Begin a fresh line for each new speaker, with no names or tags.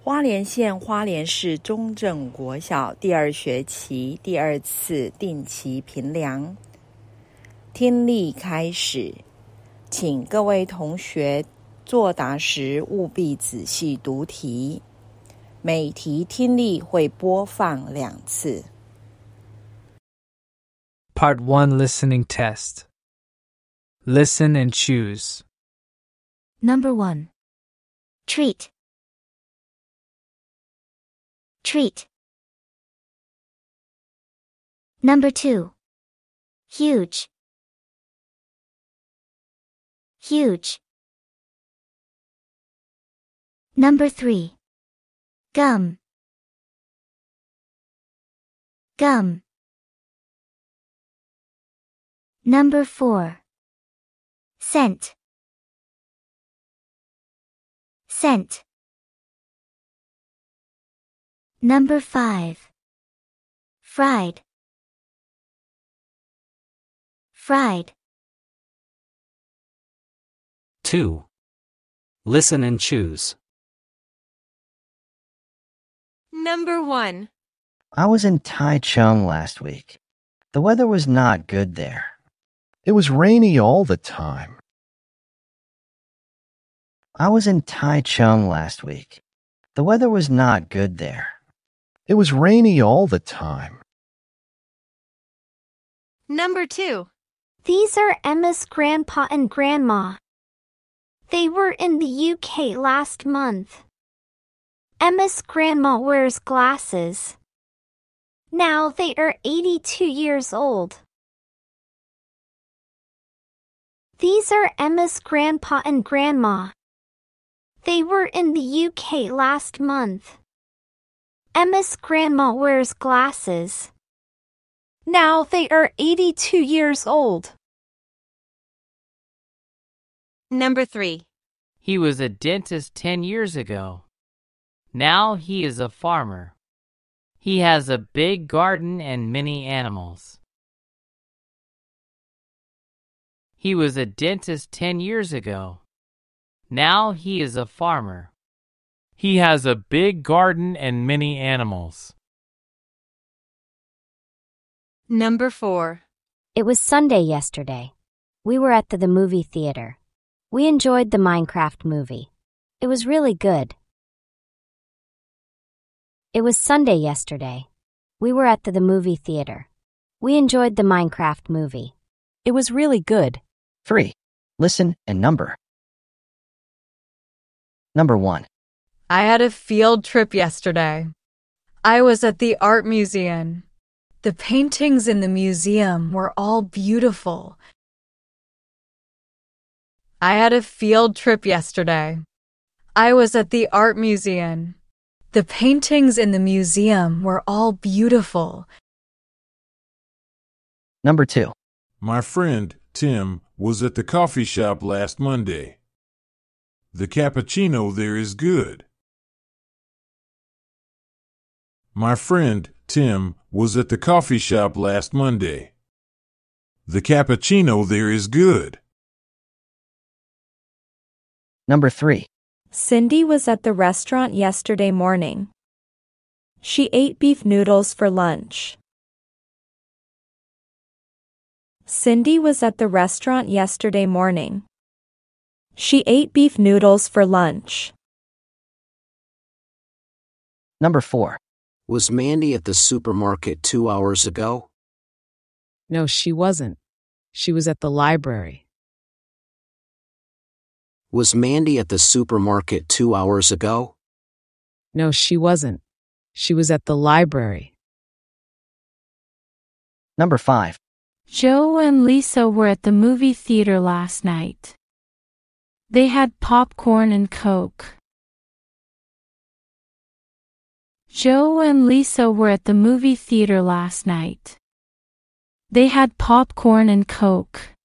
花莲县花莲市中正国小第二学期第二次定期评量。听力开始，请各位同学作答时务必仔细读题，每题听力会播放2次。
Part 1 Listening Test. Listen and choose.
Number 1. Treat. Treat. Number 2. Huge. Huge. Number 3. Gum. Gum. Number 4. Scent. Scent. Number 5. Fried. Fried.
2. Listen and choose.
Number 1.
I was in Taichung last week. The weather was not good there.
It was rainy all the time.
I was in Taichung last week. The weather was not good there.
It was rainy all the time.
Number 2.
These are Emma's grandpa and grandma. They were in the UK last month. Emma's grandma wears glasses. Now they are 82 years old. These are Emma's grandpa and grandma. They were in the UK last month. Emma's grandma wears glasses. Now they are 82 years old.
Number 3.
He was a dentist 10 years ago. Now he is a farmer. He has a big garden and many animals. He was a dentist 10 years ago. Now he is a farmer.
He has a big garden and many animals.
Number 4.
It was Sunday yesterday. We were at the movie theater. We enjoyed the Minecraft movie. It was really good. It was Sunday yesterday. We were at the movie theater. We enjoyed the Minecraft movie. It was really good.
3. Listen and number. Number 1.
I had a field trip yesterday. I was at the art museum. The paintings in the museum were all beautiful. I had a field trip yesterday. I was at the art museum. The paintings in the museum were all beautiful.
Number 2.
My friend, Tim, was at the coffee shop last Monday. The cappuccino there is good. My friend, Tim, was at the coffee shop last Monday. The cappuccino there is good.
Number 3.
Cindy was at the restaurant yesterday morning. She ate beef noodles for lunch. Cindy was at the restaurant yesterday morning. She ate beef noodles for lunch.
Number 4.
Was Mandy at the supermarket 2 hours ago?
No, she wasn't. She was at the library.
Was Mandy at the supermarket 2 hours ago?
No, she wasn't. She was at the library.
Number 5.
Joe and Lisa were at the movie theater last night. They had popcorn and Coke. Joe and Lisa were at the movie theater last night. They had popcorn and Coke.